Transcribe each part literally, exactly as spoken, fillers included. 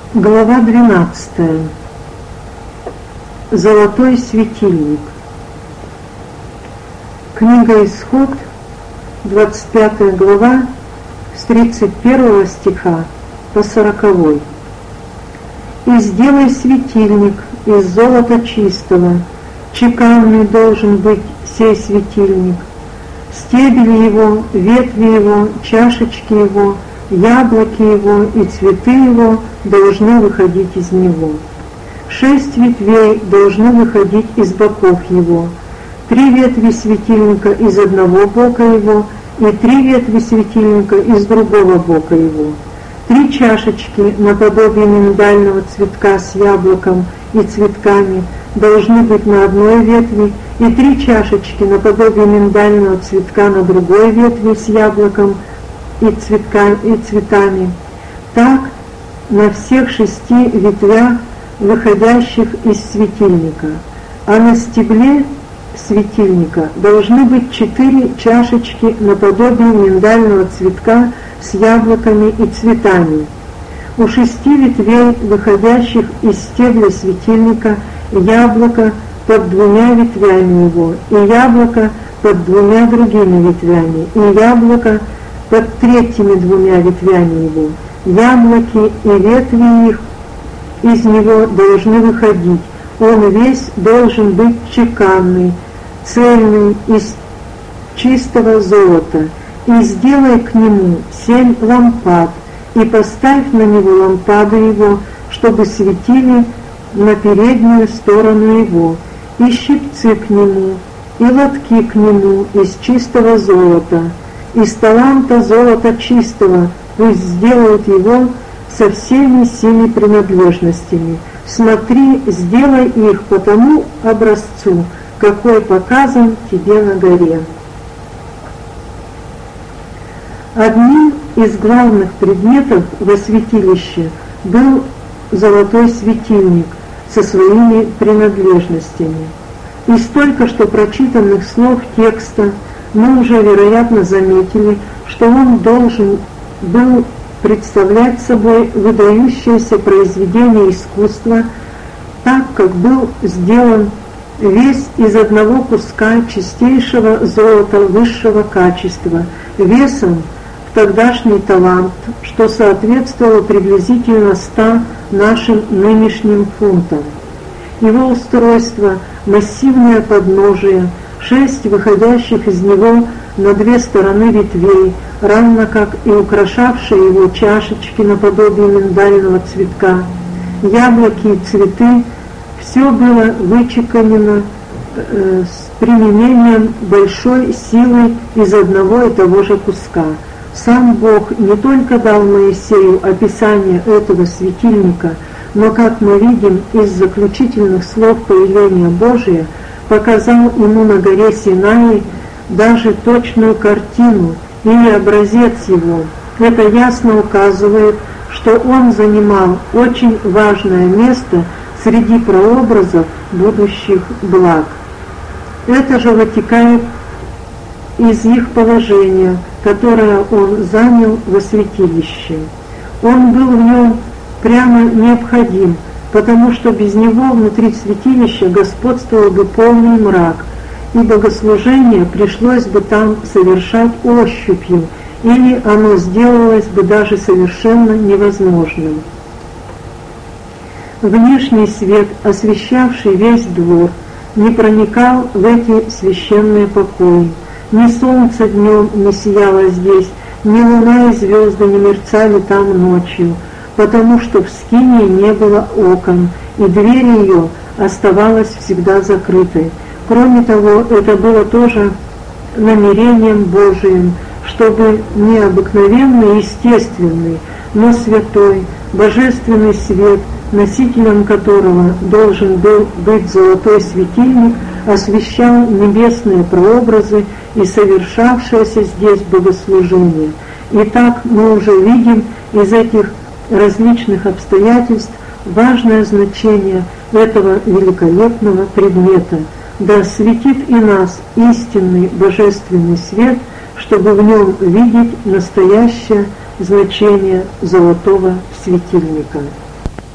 Глава двенадцатая. Золотой светильник. Книга Исход, двадцать пятая глава, с тридцать первого стиха по сороковой. «И сделай светильник из золота чистого, чеканный должен быть сей светильник, стебель его, ветви его, чашечки его, яблоки его и цветы его должны выходить из него. Шесть ветвей должны выходить из боков его, три ветви светильника из одного бока его и три ветви светильника из другого бока его. Три чашечки наподобие миндального цветка с яблоком и цветками должны быть на одной ветви, и три чашечки наподобие миндального цветка на другой ветви с яблоком и, цветка, и цветами. Так на всех шести ветвях, выходящих из светильника. А на стебле светильника должны быть четыре чашечки наподобие миндального цветка с яблоками и цветами. У шести ветвей, выходящих из стебля светильника, яблоко под двумя ветвями его, и яблоко под двумя другими ветвями, и яблоко под третьими двумя ветвями его. Яблоки и ветви их из него должны выходить. Он весь должен быть чеканный, цельный, из чистого золота. И сделай к нему семь лампад, и поставь на него лампады его, чтобы светили на переднюю сторону его, и щипцы к нему, и лотки к нему из чистого золота. Из таланта золота чистого пусть сделают его со всеми семи принадлежностями. Смотри, сделай их по тому образцу, какой показан тебе на горе». Одним из главных предметов во святилище был золотой светильник со своими принадлежностями. Из только что прочитанных слов текста мы уже, вероятно, заметили, что он должен был представлять собой выдающееся произведение искусства, так как был сделан весь из одного куска чистейшего золота высшего качества, весом в тогдашний талант, что соответствовало приблизительно ста нашим нынешним фунтам. Его устройство, массивное подножие, шесть выходящих из него на две стороны ветвей, равно как и украшавшие его чашечки наподобие миндального цветка, яблоки и цветы, все было вычеканено э, с применением большой силы из одного и того же куска. Сам Бог не только дал Моисею описание этого светильника, но, как мы видим из заключительных слов повеления Божия, показал ему на горе Синай даже точную картину или образец его. Это ясно указывает, что он занимал очень важное место среди прообразов будущих благ. Это же вытекает из их положения, которое он занял во святилище. Он был в нем прямо необходим, потому что без него внутри святилища господствовал бы полный мрак, и богослужение пришлось бы там совершать ощупью, или оно сделалось бы даже совершенно невозможным. Внешний свет, освещавший весь двор, не проникал в эти священные покои. Ни солнце днем не сияло здесь, ни луна и звезды не мерцали там ночью, потому что в скинии не было окон, и дверь ее оставалась всегда закрытой. Кроме того, это было тоже намерением Божиим, чтобы не обыкновенный, естественный, но святой, божественный свет, носителем которого должен был быть золотой светильник, освещал небесные прообразы и совершавшееся здесь богослужение. Итак, мы уже видим из этих различных обстоятельств важное значение этого великолепного предмета. Да осветит и нас истинный божественный свет, чтобы в нем видеть настоящее значение золотого светильника.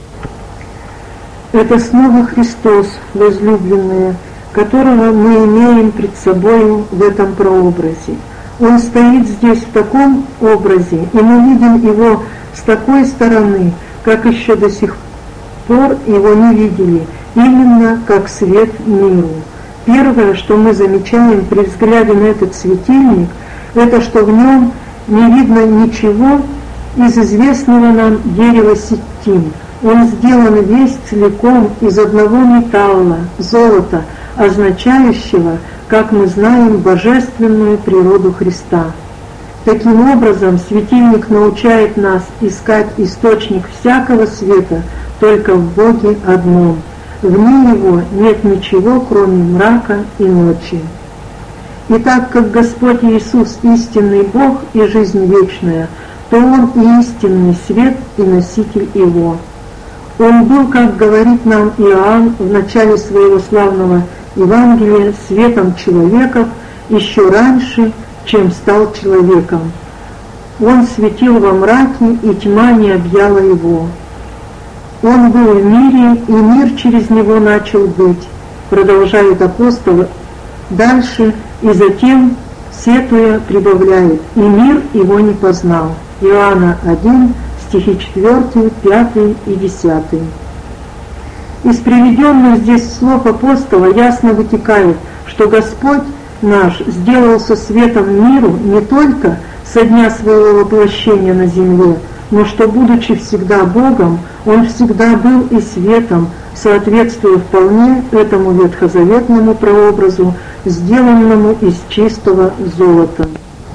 Это снова Христос, возлюбленные, которого мы имеем пред собой в этом прообразе. Он стоит здесь в таком образе, и мы видим его с такой стороны, как еще до сих пор его не видели, именно как свет миру. Первое, что мы замечаем при взгляде на этот светильник, это что в нем не видно ничего из известного нам дерева ситим. Он сделан весь целиком из одного металла, золота, означающего, как мы знаем, божественную природу Христа. Таким образом, светильник научает нас искать источник всякого света только в Боге одном. Вне Его нет ничего, кроме мрака и ночи. И так как Господь Иисус истинный Бог и жизнь вечная, то Он и истинный свет и носитель Его. Он был, как говорит нам Иоанн в начале своего славного Евангелия, светом человеков еще раньше, чем стал человеком. Он светил во мраке, и тьма не объяла его. Он был в мире, и мир через него начал быть, продолжает апостол дальше, и затем, сетуя, прибавляет, и мир его не познал. Иоанна один, стихи четыре, пять и десять. Из приведенных здесь слов апостола ясно вытекает, что Господь наш сделался светом миру не только со дня своего воплощения на земле, но что, будучи всегда Богом, Он всегда был и светом, соответствуя вполне этому ветхозаветному прообразу, сделанному из чистого золота.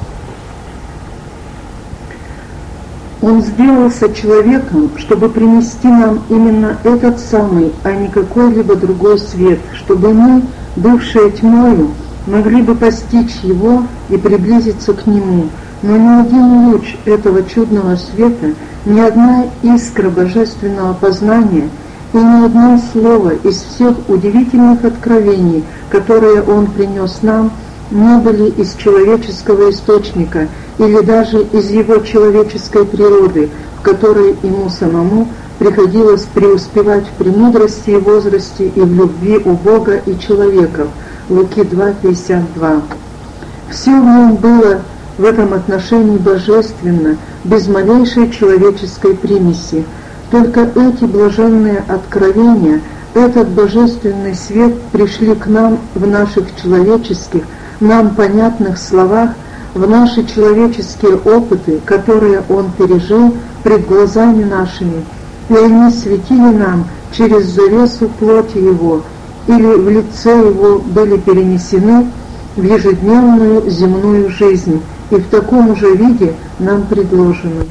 Он сделался человеком, чтобы принести нам именно этот самый, а не какой-либо другой свет, чтобы мы, бывшие тьмою, могли бы постичь его и приблизиться к нему. Но ни один луч этого чудного света, ни одна искра божественного познания и ни одно слово из всех удивительных откровений, которые Он принес нам, не были из человеческого источника или даже из Его человеческой природы, в которой Ему самому приходилось преуспевать в премудрости и возрасте и в любви у Бога и человеков. Луки два, пятьдесят два. Все в нем было в этом отношении божественно, без малейшей человеческой примеси. Только эти блаженные откровения, этот божественный свет пришли к нам в наших человеческих, нам понятных словах, в наши человеческие опыты, которые Он пережил пред глазами нашими, и они светили нам через завесу плоти Его, или в лице Его были перенесены в ежедневную земную жизнь, и в таком же виде нам предложено.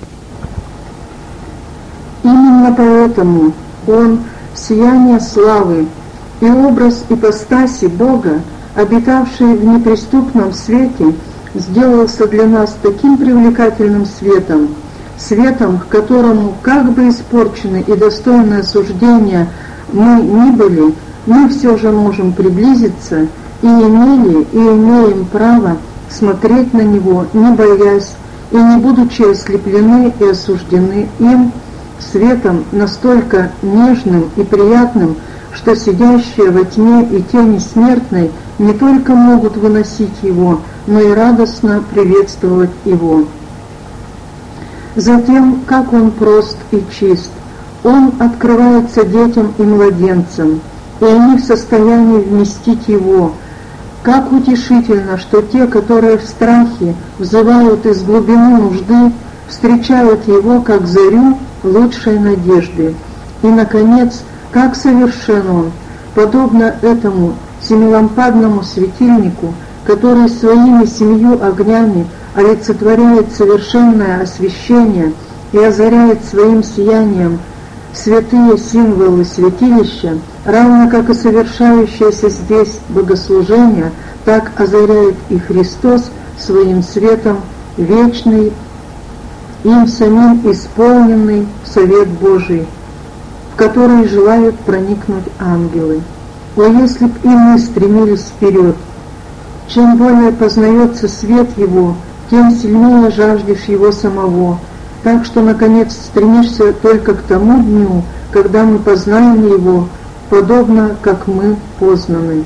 Именно поэтому Он, сияние славы и образ ипостаси Бога, обитавший в неприступном свете, сделался для нас таким привлекательным светом, светом, к которому, как бы испорчены и достойны осуждения мы ни были, мы все же можем приблизиться и имели и имеем право смотреть на него, не боясь и не будучи ослеплены и осуждены им, светом настолько нежным и приятным, что сидящие во тьме и тени смертной не только могут выносить его, но и радостно приветствовать его. Затем, как он прост и чист, он открывается детям и младенцам, и они в состоянии вместить его. Как утешительно, что те, которые в страхе взывают из глубины нужды, встречают его как зарю лучшей надежды. И, наконец, как совершен он, подобно этому семилампадному светильнику, который своими семью огнями олицетворяет совершенное освещение и озаряет своим сиянием святые символы святилища, равно как и совершающееся здесь богослужение, так озаряет и Христос своим светом вечный, им самим исполненный совет Божий, в который желают проникнуть ангелы. О, если б и мы стремились вперед! Чем более познается свет Его, тем сильнее жаждешь Его самого, так что, наконец, стремишься только к тому дню, когда мы познаем Его, подобно как мы познаны.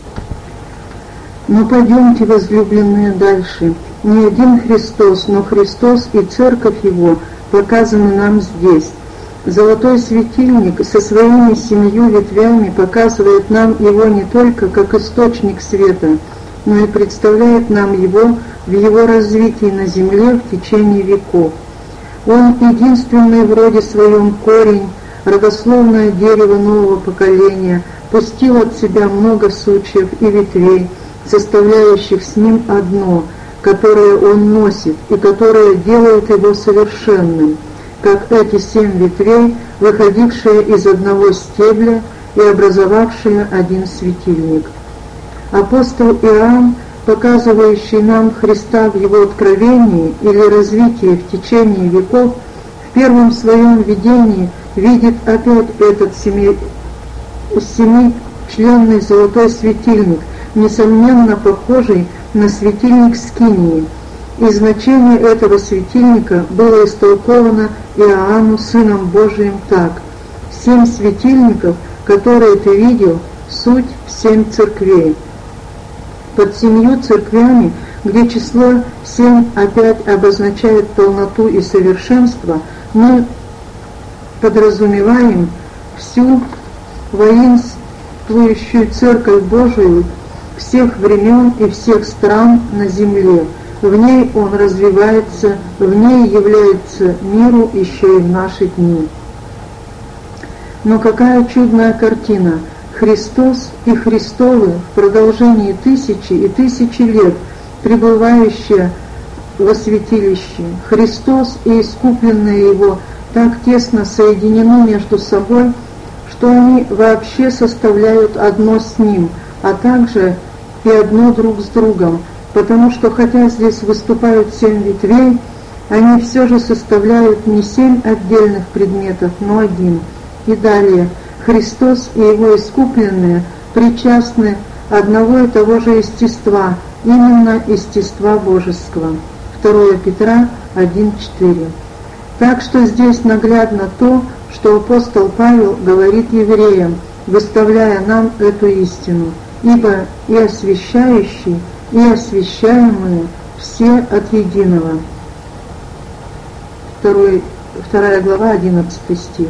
Но пойдемте, возлюбленные, дальше. Не один Христос, но Христос и Церковь Его показаны нам здесь. Золотой светильник со своими семью ветвями показывает нам Его не только как источник света, но и представляет нам Его в Его развитии на земле в течение веков. Он единственный в роде своем корень, родословное дерево нового поколения, пустил от себя много сучьев и ветвей, составляющих с ним одно, которое он носит и которое делает его совершенным, как эти семь ветвей, выходившие из одного стебля и образовавшие один светильник. Апостол Иоанн, показывающий нам Христа в Его откровении или развитии в течение веков, в первом своем видении видит опять этот семи, семичленный золотой светильник, несомненно похожий на светильник Скинии. И значение этого светильника было истолковано Иоанну, Сыном Божиим, так: «Семь светильников, которые ты видел, суть семь церквей». Под семью церквями, где число семь опять обозначает полноту и совершенство, мы подразумеваем всю воинствующую Церковь Божию всех времен и всех стран на земле. В ней он развивается, в ней является миру еще и в наши дни. Но какая чудная картина! Христос и Христовы в продолжении тысячи и тысячи лет пребывающие во святилище. Христос и искупленные Его так тесно соединены между собой, что они вообще составляют одно с Ним, а также и одно друг с другом, потому что хотя здесь выступают семь ветвей, они все же составляют не семь отдельных предметов, но один. И далее, Христос и Его искупленные причастны одного и того же естества, именно естества божеского. второе Петра один четыре. Так что здесь наглядно то, что апостол Павел говорит евреям, выставляя нам эту истину: «Ибо и освящающий, и освящаемые все от единого». Второй, вторая глава, одиннадцатый стих.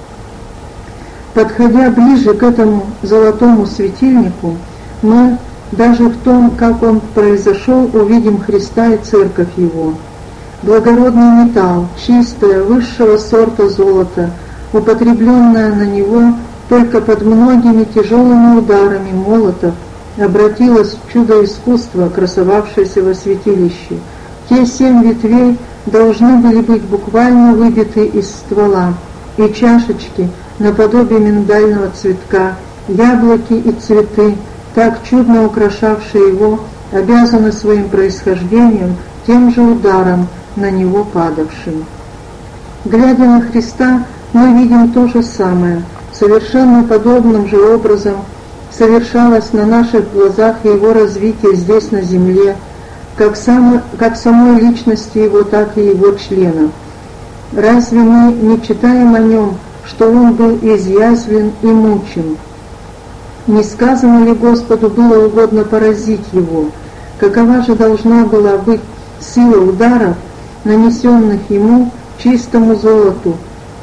Подходя ближе к этому золотому светильнику, мы даже в том, как он произошел, увидим Христа и Церковь Его. Благородный металл, чистое, высшего сорта золото, употребленное на него только под многими тяжелыми ударами молотов, обратилось в чудо искусства, красовавшееся во святилище. Те семь ветвей должны были быть буквально выбиты из ствола, и чашечки, наподобие миндального цветка, яблоки и цветы, так чудно украшавшие его, обязаны своим происхождением тем же ударом, на него падавшим. Глядя на Христа, мы видим то же самое. Совершенно подобным же образом совершалось на наших глазах Его развитие здесь на земле, как, само, как самой личности Его, так и Его членов. Разве мы не читаем о Нем, что Он был изъязвлен и мучим? Не сказано ли Господу было угодно поразить Его? Какова же должна была быть сила ударов, нанесенных Ему, чистому золоту,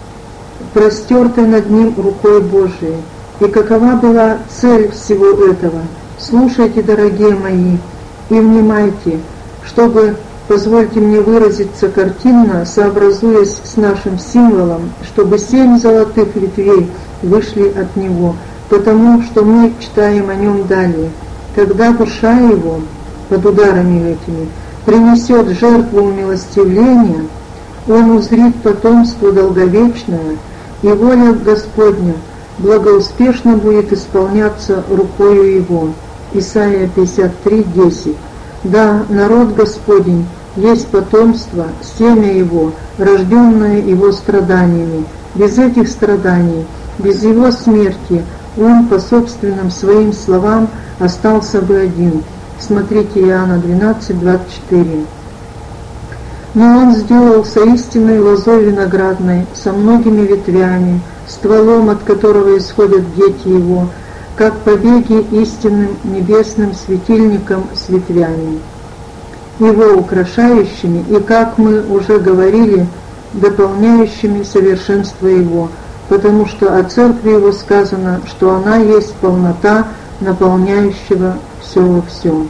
простертой над Ним рукой Божией? И какова была цель всего этого? Слушайте, дорогие мои, и внимайте, чтобы, позвольте мне выразиться картинно, сообразуясь с нашим символом, чтобы семь золотых ветвей вышли от Него, потому что мы читаем о Нем далее. Когда душа Его под ударами этими принесет жертву умилостивления, Он узрит потомство долговечное, и воля Господня благоуспешно будет исполняться рукою Его. Исайя пятьдесят три десять. Да, народ Господень есть потомство, семя Его, рожденное Его страданиями. Без этих страданий, без Его смерти, Он по собственным своим словам остался бы один. Смотрите Иоанна двенадцать двадцать четыре. Но Он сделался истинной лозой виноградной, со многими ветвями, стволом, от которого исходят дети его, как побеги истинным небесным светильником с ветвями, его украшающими и, как мы уже говорили, дополняющими совершенство его, потому что о церкви его сказано, что она есть полнота наполняющего все во всем.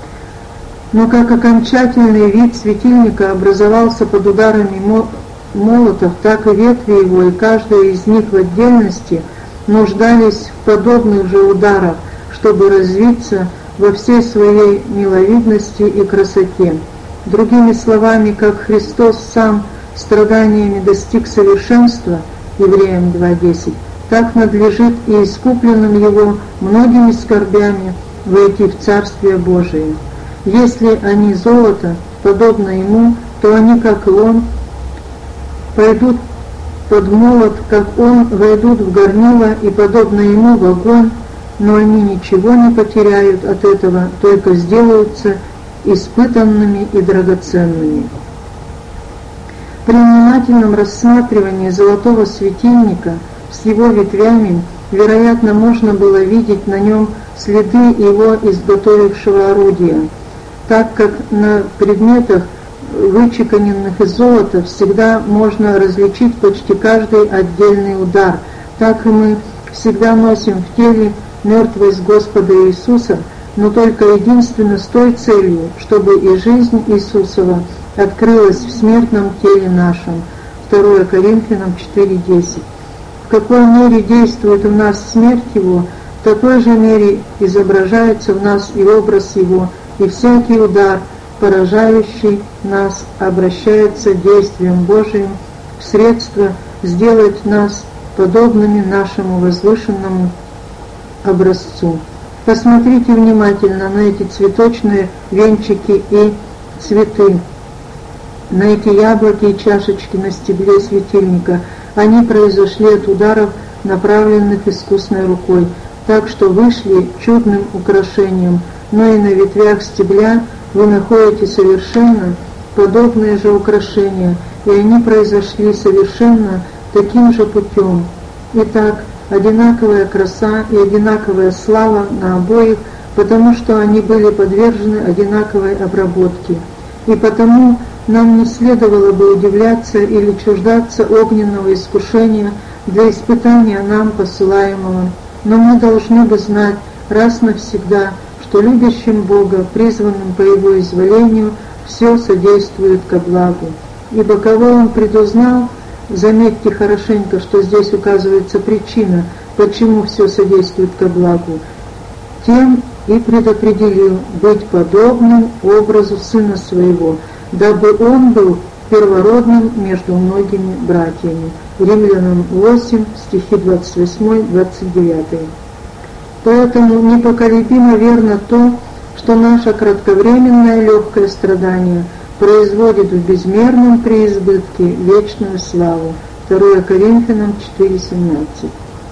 Но как окончательный вид светильника образовался под ударами молотов, так и ветви его, и каждая из них в отдельности нуждались в подобных же ударах, чтобы развиться во всей своей миловидности и красоте. Другими словами, как Христос сам страданиями достиг совершенства, Евреям два десять, так надлежит и искупленным его многими скорбями войти в Царствие Божие. Если они золото, подобно ему, то они, как и он, пойдут под молот, как он, войдут в горнило и, подобно ему, в огонь, но они ничего не потеряют от этого, только сделаются испытанными и драгоценными. При внимательном рассматривании золотого светильника с его ветвями, вероятно, можно было видеть на нем следы его изготовившего орудия, так как на предметах, вычеканенных из золота, всегда можно различить почти каждый отдельный удар. Так и мы всегда носим в теле мертвость Господа Иисуса, но только единственно с той целью, чтобы и жизнь Иисусова открылась в смертном теле нашем. второе Коринфянам четыре десять. В какой мере действует в нас смерть Его, в такой же мере изображается в нас и образ Его, и всякий удар, поражающий нас, обращается действием Божиим в средство сделать нас подобными нашему возвышенному образцу. Посмотрите внимательно на эти цветочные венчики и цветы, на эти яблоки и чашечки на стебле светильника. Они произошли от ударов, направленных искусной рукой, так что вышли чудным украшением, но и на ветвях стебля вы находите совершенно подобные же украшения, и они произошли совершенно таким же путем. Итак, одинаковая краса и одинаковая слава на обоих, потому что они были подвержены одинаковой обработке. И потому нам не следовало бы удивляться или чуждаться огненного искушения для испытания нам посылаемого, но мы должны бы знать раз навсегда, что любящим Бога, призванным по Его изволению, все содействует ко благу. Ибо кого Он предузнал, заметьте хорошенько, что здесь указывается причина, почему все содействует ко благу, тем и предопределил быть подобным образу Сына Своего, дабы Он был первородным между многими братьями. Римлянам восемь, стихи двадцать восемь двадцать девять. Поэтому непоколебимо верно то, что наше кратковременное легкое страдание производит в безмерном преизбытке вечную славу. второе Коринфянам четыре семнадцать.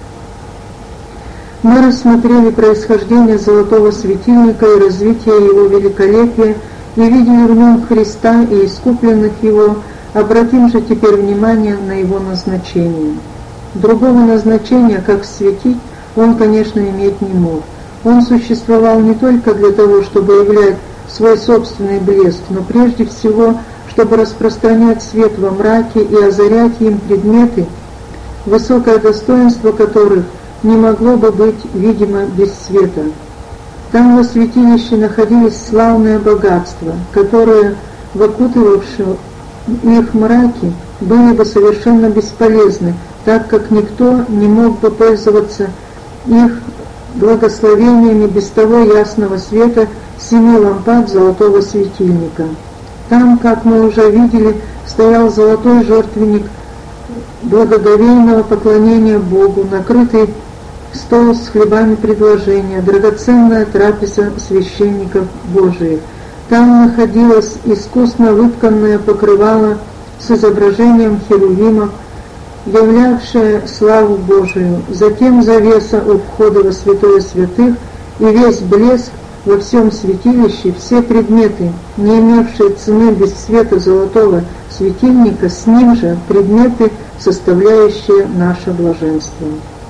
Мы рассмотрели происхождение золотого светильника и развитие его великолепия, и видели в нем Христа и искупленных Его. Обратим же теперь внимание на его назначение. Другого назначения, как светить, он, конечно, иметь не мог. Он существовал не только для того, чтобы являть свой собственный блеск, но прежде всего, чтобы распространять свет во мраке и озарять им предметы, высокое достоинство которых не могло бы быть видимо без света. Там во святилище находились славные богатства, которые, в окутывавшем их мраке, были бы совершенно бесполезны, так как никто не мог бы пользоваться их благословениями без того ясного света семи лампад золотого светильника. Там, как мы уже видели, стоял золотой жертвенник благоговейного поклонения Богу, накрытый стол с хлебами предложения, драгоценная трапеза священников Божиих. Там находилось искусно вытканное покрывало с изображением херувимов, являвшее славу Божию, затем завеса у входа во святое святых и весь блеск во всем святилище, все предметы, не имевшие цены без света золотого светильника, с ним же предметы, составляющие наше блаженство.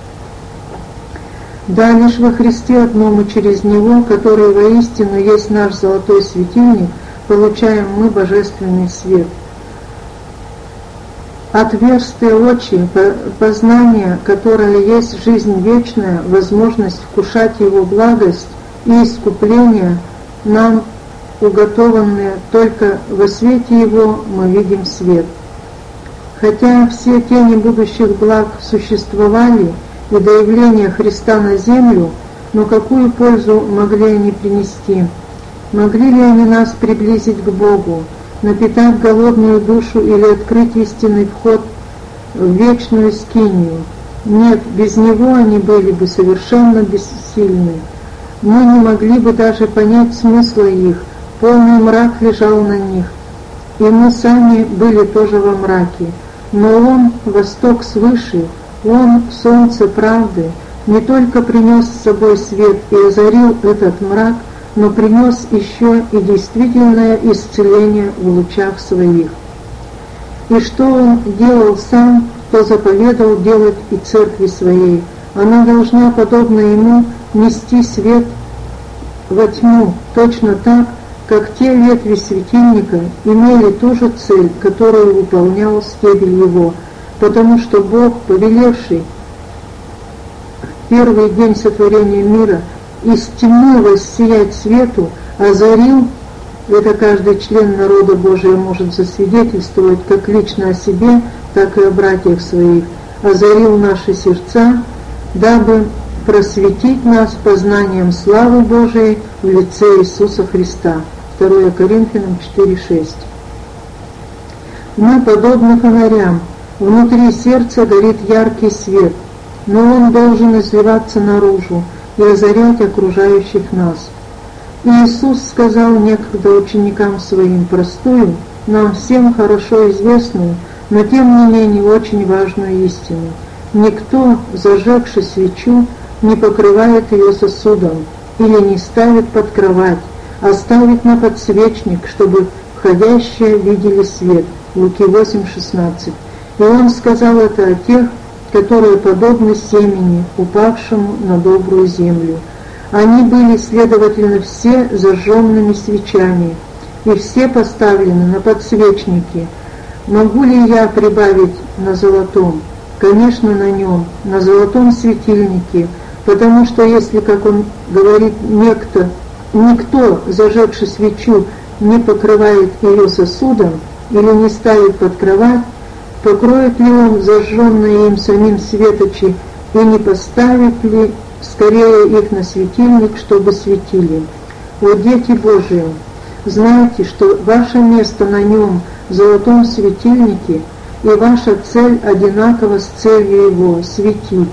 Да, лишь во Христе одном и через Него, который воистину есть наш золотой светильник, получаем мы божественный свет. Отверстые очи, познание, которое есть жизнь вечная, возможность вкушать Его благость и искупление, нам уготованные только во свете Его мы видим свет. Хотя все тени будущих благ существовали и до явления Христа на землю, но какую пользу могли они принести? Могли ли они нас приблизить к Богу, напитать голодную душу или открыть истинный вход в вечную скинию? Нет, без Него они были бы совершенно бессильны. Мы не могли бы даже понять смысла их, полный мрак лежал на них, и мы сами были тоже во мраке. Но Он, восток свыше, Он, солнце правды, не только принес с собой свет и озарил этот мрак, но принес еще и действительное исцеление в лучах своих. И что Он делал сам, то заповедал делать и церкви своей. Она должна, подобно Ему, нести свет во тьму, точно так, как те ветви светильника имели ту же цель, которую выполнял стебель его, потому что Бог, повелевший в первый день сотворения мира из тьмы воссиять свету, озарил, это каждый член народа Божия может засвидетельствовать как лично о себе, так и о братьях своих, озарил наши сердца, дабы просветить нас познанием славы Божией в лице Иисуса Христа. второе Коринфянам четыре шесть. Мы подобны фонарям, внутри сердца горит яркий свет, но он должен изливаться наружу и озарять окружающих нас. И Иисус сказал некогда ученикам своим простую, нам всем хорошо известную, но тем не менее очень важную истину. Никто, зажегши свечу, не покрывает ее сосудом или не ставит под кровать, а ставит на подсвечник, чтобы входящие видели свет. Луки восемь шестнадцать. И Он сказал это о тех, которые подобны семени, упавшему на добрую землю. Они были, следовательно, все зажженными свечами, и все поставлены на подсвечники. Могу ли я прибавить на золотом? Конечно, на нем, на золотом светильнике, потому что если, как он говорит, некто, никто, зажегший свечу, не покрывает ее сосудом или не ставит под кровать, покроет ли он зажженные им самим светочи и не поставит ли скорее их на светильник, чтобы светили? О, дети Божии, знайте, что ваше место на нем, в золотом светильнике, и ваша цель одинакова с целью его — светить.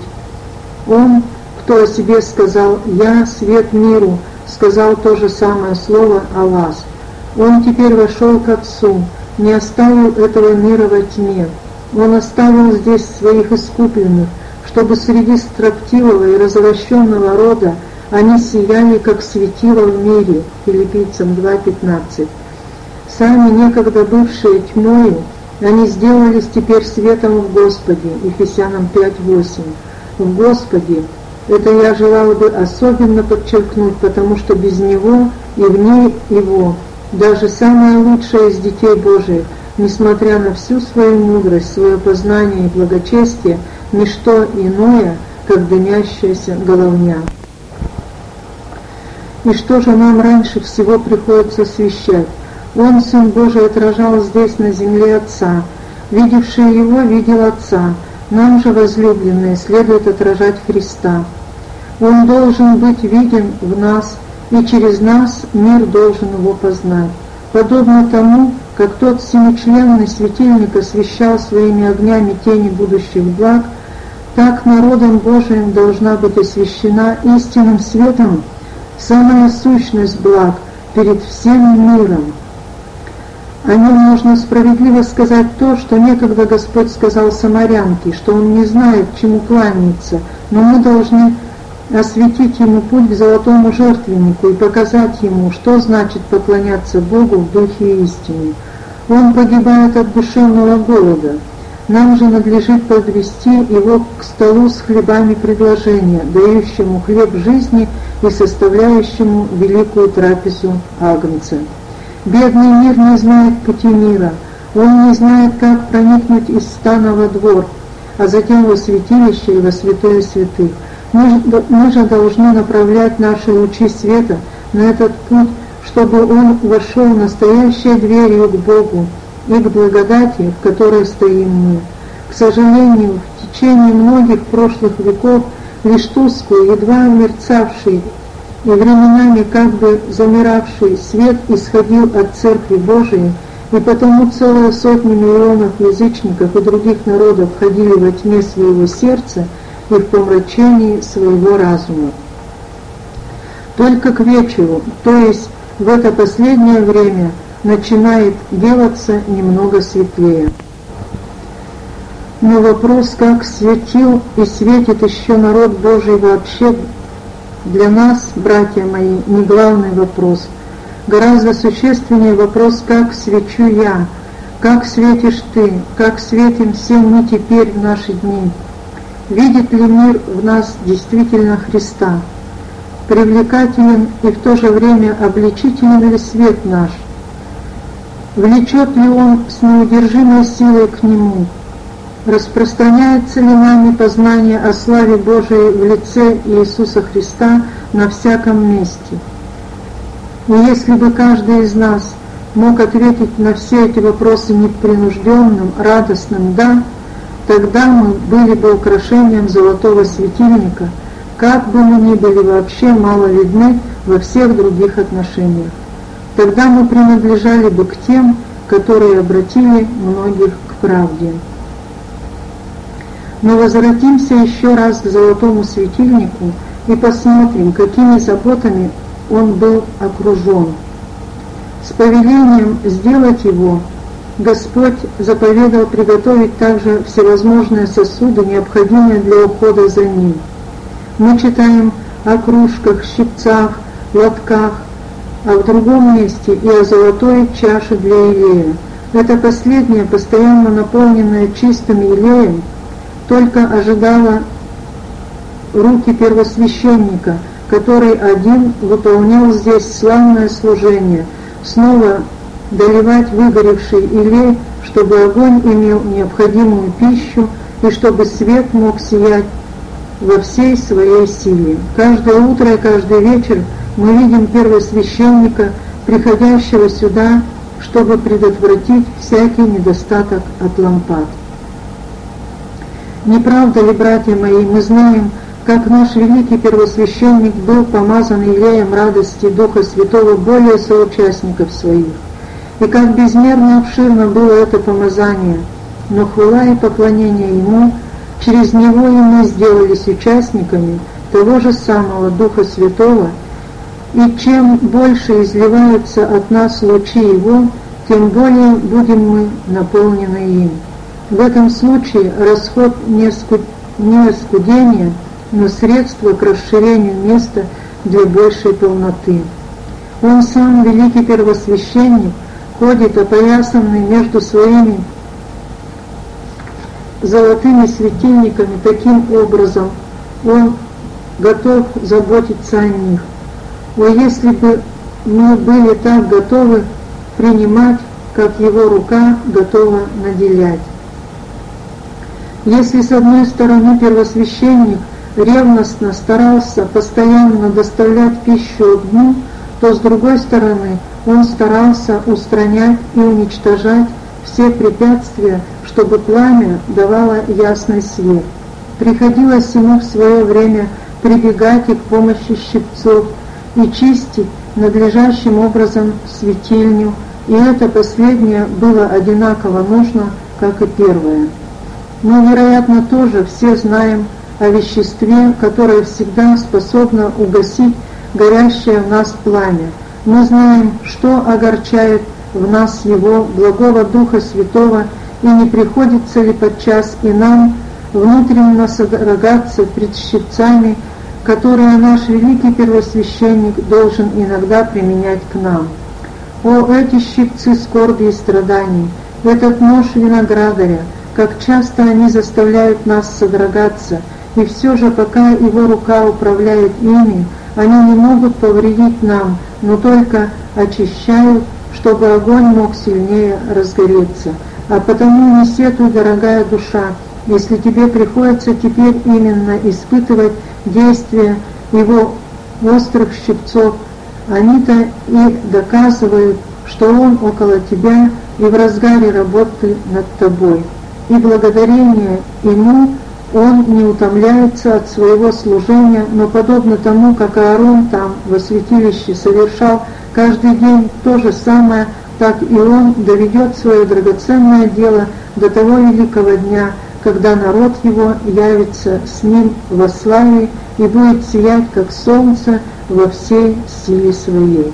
Он, кто о себе сказал «Я свет миру», сказал то же самое слово о вас. Он теперь вошел к Отцу, не оставил этого мира во тьме. Он оставил здесь своих искупленных, чтобы среди строптивого и развращенного рода они сияли, как светило в мире. Филиппийцам два пятнадцать. Сами некогда бывшие тьмою, они сделались теперь светом в Господе. Ефесянам пять восемь. В Господе. Это я желала бы особенно подчеркнуть, потому что без Него и вне Его даже самая лучшая из детей Божиих, несмотря на всю свою мудрость, свое познание и благочестие, ничто иное, как дымящаяся головня. И что же нам раньше всего приходится освящать? Он, Сын Божий, отражал здесь на земле Отца. Видевший Его видел Отца. Нам же, возлюбленные, следует отражать Христа. Он должен быть виден в нас, и через нас мир должен Его познать. Подобно тому, как тот семичленный светильник освещал своими огнями тени будущих благ, так народом Божиим должна быть освещена истинным светом самая сущность благ перед всем миром. О нем можно справедливо сказать то, что некогда Господь сказал самарянке, что Он не знает, чему кланяется, но мы должны осветить ему путь к золотому жертвеннику и показать ему, что значит поклоняться Богу в духе и истине. Он погибает от душевного голода. Нам же надлежит подвести его к столу с хлебами предложения, дающему хлеб жизни и составляющему великую трапезу Агнца. Бедный мир не знает пути мира, он не знает, как проникнуть из стана во двор, а затем во святилище и во святое святых. Мы, мы же должны направлять наши лучи света на этот путь, чтобы он вошел настоящей дверью к Богу и к благодати, в которой стоим мы. К сожалению, в течение многих прошлых веков лишь тусклый, едва мерцавший и временами как бы замиравший свет исходил от Церкви Божией, и потому целые сотни миллионов язычников и других народов ходили во тьме своего сердца и в помрачении своего разума. Только к вечеру, то есть в это последнее время, начинает делаться немного светлее. Но вопрос, как светил и светит еще народ Божий вообще, для нас, братья мои, не главный вопрос. Гораздо существеннее вопрос, как свечу я, как светишь ты, как светим все мы теперь в наши дни. Видит ли мир в нас действительно Христа? Привлекателен и в то же время обличителен ли свет наш? Влечет ли он с неудержимой силой к нему? Распространяется ли нами познание о славе Божией в лице Иисуса Христа на всяком месте? И если бы каждый из нас мог ответить на все эти вопросы непринужденным, радостным «да», тогда мы были бы украшением золотого светильника, как бы мы ни были вообще мало видны во всех других отношениях. Тогда мы принадлежали бы к тем, которые обратили многих к правде. Но возвратимся еще раз к золотому светильнику и посмотрим, какими заботами он был окружен. С повелением сделать его Господь заповедал приготовить также всевозможные сосуды, необходимые для ухода за ним. Мы читаем о кружках, щипцах, лотках, а в другом месте и о золотой чаше для елея. Это последнее, постоянно наполненное чистым елеем, только ожидала руки первосвященника, который один выполнял здесь славное служение, снова доливать выгоревший елей, чтобы огонь имел необходимую пищу и чтобы свет мог сиять во всей своей силе. Каждое утро и каждый вечер мы видим первосвященника, приходящего сюда, чтобы предотвратить всякий недостаток от лампад. Не правда ли, братья мои, мы знаем, как наш великий первосвященник был помазан елеем радости Духа Святого более соучастников своих, и как безмерно обширно было это помазание, но хвала и поклонение Ему, через Него и мы сделались участниками того же самого Духа Святого, и чем больше изливаются от нас лучи Его, тем более будем мы наполнены им. В этом случае расход не скудение, но средство к расширению места для большей полноты. Он сам, великий первосвященник, ходит опоясанный между своими золотыми светильниками таким образом, он готов заботиться о них. О, если бы мы были так готовы принимать, как его рука готова наделять. Если с одной стороны первосвященник ревностно старался постоянно доставлять пищу огню, то с другой стороны он старался устранять и уничтожать все препятствия, чтобы пламя давало ясный свет. Приходилось ему в свое время прибегать и к помощи щипцов и чистить надлежащим образом светильню, и это последнее было одинаково нужно, как и первое. Мы, вероятно, тоже все знаем о веществе, которое всегда способно угасить горящее в нас пламя. Мы знаем, что огорчает в нас Его, благого Духа Святого, и не приходится ли подчас и нам внутренно содрогаться пред щипцами, которые наш великий первосвященник должен иногда применять к нам. О, эти щипцы скорби и страданий, этот нож виноградаря, как часто они заставляют нас содрогаться, и все же, пока его рука управляет ими, они не могут повредить нам, но только очищают, чтобы огонь мог сильнее разгореться. А потому не сетуй, дорогая душа, если тебе приходится теперь именно испытывать действие его острых щипцов, они-то и доказывают, что он около тебя и в разгаре работы над тобой. И благодарение ему он не утомляется от своего служения, но подобно тому, как Аарон там во святилище совершал каждый день то же самое, так и он доведет свое драгоценное дело до того великого дня, когда народ его явится с ним во славе и будет сиять, как солнце, во всей силе своей.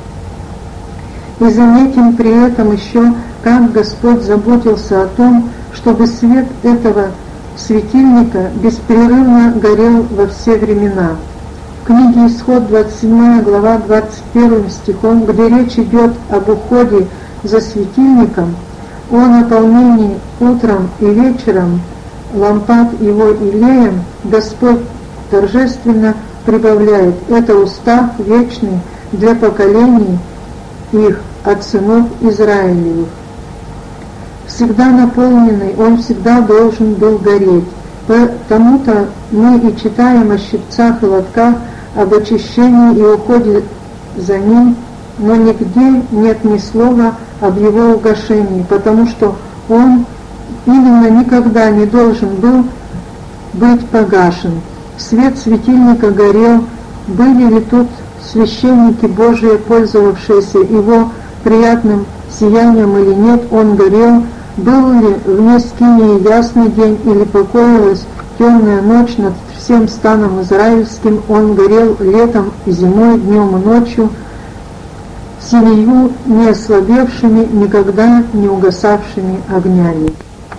И заметим при этом еще, как Господь заботился о том, чтобы свет этого светильника беспрерывно горел во все времена. В книге Исход, двадцать седьмая глава, двадцать первым стихом, где речь идет об уходе за светильником, о наполнении утром и вечером лампад его илеем, Господь торжественно прибавляет: это устав вечный для поколений их от сынов Израилевых. Всегда наполненный, он всегда должен был гореть. Потому-то мы и читаем о щипцах и лотках, об очищении и уходе за ним, но нигде нет ни слова об его угошении, потому что он именно никогда не должен был быть погашен. Свет светильника горел, были ли тут священники Божии, пользовавшиеся его приятным сиянием или нет, он горел. Был ли вне скинии ясный день или покоилась темная ночь над всем станом израильским, он горел летом и зимой, днем и ночью, семью не ослабевшими, никогда не угасавшими огнями.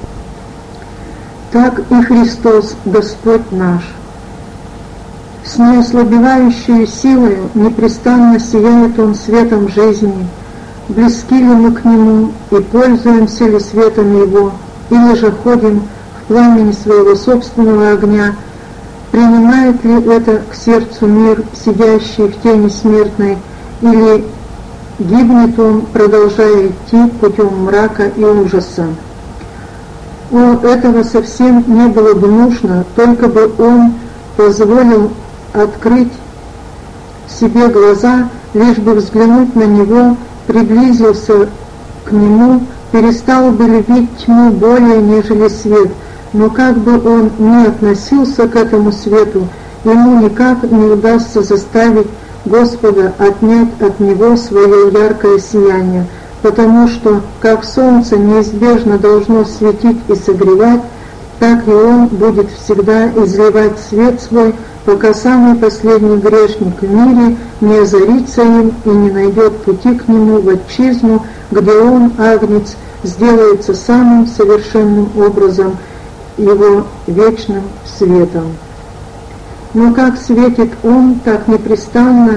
Так и Христос, Господь наш, с неослабевающей силою непрестанно сияет Он светом жизни. Близки ли мы к Нему и пользуемся ли светом Его, или же ходим в пламени своего собственного огня, принимает ли это к сердцу мир, сидящий в тени смертной, или гибнет он, продолжая идти путем мрака и ужаса? О, этого совсем не было бы нужно, только бы он позволил открыть себе глаза, лишь бы взглянуть на него, приблизился к нему, перестал бы любить тьму более, нежели свет. Но как бы он ни относился к этому свету, ему никак не удастся заставить Господа отнять от него свое яркое сияние, потому что, как солнце неизбежно должно светить и согревать, так и он будет всегда изливать свет свой, пока самый последний грешник в мире не озарится им и не найдет пути к нему в отчизну, где он, агнец, сделается самым совершенным образом его вечным светом. Но как светит он, так непрестанно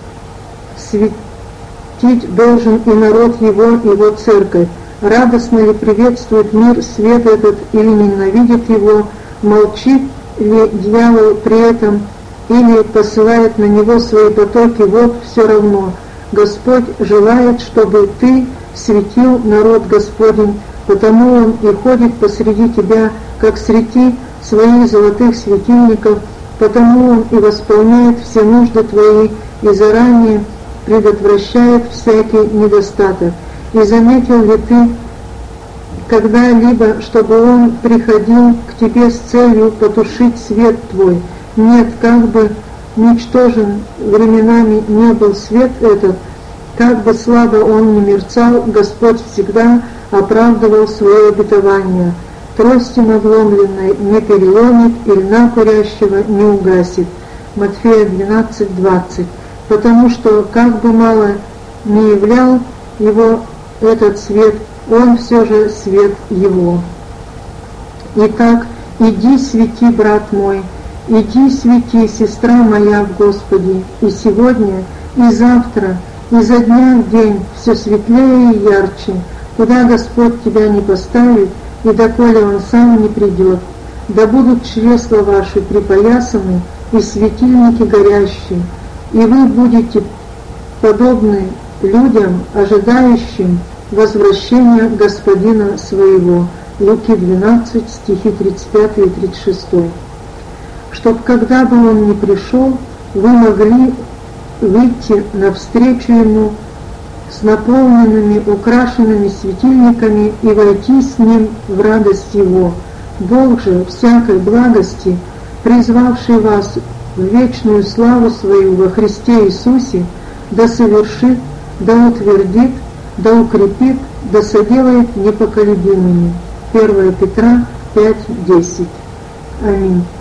светить должен и народ его, его церковь. Радостно ли приветствует мир свет этот или ненавидит его, молчит ли дьявол при этом или посылает на него свои потоки, вот все равно. Господь желает, чтобы ты светил народ Господень, потому Он и ходит посреди тебя, как среди своих золотых светильников, потому Он и восполняет все нужды твои и заранее предотвращает всякий недостаток. И заметил ли ты когда-либо, чтобы Он приходил к тебе с целью потушить свет твой? Нет, как бы ничтожен временами не был свет этот, как бы слабо он ни мерцал, Господь всегда оправдывал свое обетование. Трости надломленной не переломит, и льна курящего не угасит. Матфея двенадцать двадцать. Потому что, как бы мало не являл его этот свет, он все же свет его. Итак, иди свети, брат мой, иди свети, сестра моя в Господе, и сегодня, и завтра, изо дня в день все светлее и ярче, куда Господь тебя не поставит, и доколе Он сам не придет. Да будут чресла ваши припоясаны и светильники горящие, и вы будете подобны людям, ожидающим возвращения Господина своего. Луки двенадцать, стихи тридцать пять и тридцать шесть. Чтоб когда бы Он ни пришел, вы могли выйти навстречу Ему с наполненными, украшенными светильниками и войти с Ним в радость Его. Бог же всякой благости, призвавший вас в вечную славу Свою во Христе Иисусе, да совершит, да утвердит, да укрепит, да соделает непоколебимыми. первое Петра пять десять. Аминь.